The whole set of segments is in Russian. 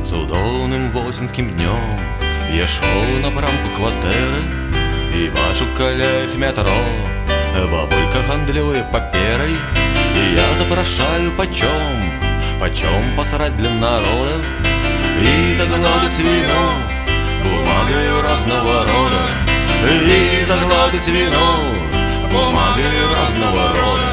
Цудоўным восеньскім днём я шоў напрамку кватэры і бачу каля іх метро бабулька гандлюе паперай, і я запрашаю почем посрать для народа и загладить вино бумагою разного рода, и загладить вино бумагою разного рода.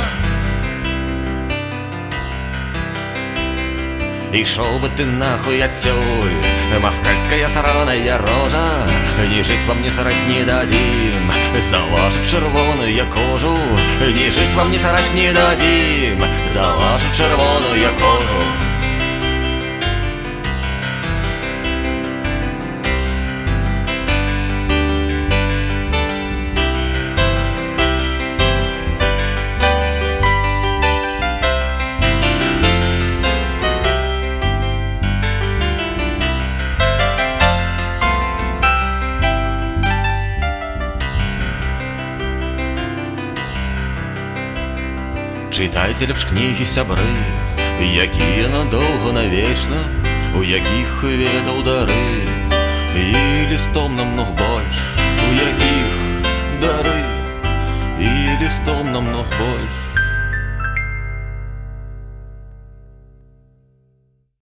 И шел бы ты нахуй отсюль, москальская сраная рожа, не жить вам не срать не дадим за вашу червоную кожу, не жить вам не срать не дадим за вашу червоную кожу. Читайце лепш кнігі, сябры, якія надоўга навечна, у якіх ведаў дары, і лістом намног больш, у якіх дары, і лістом намног больш.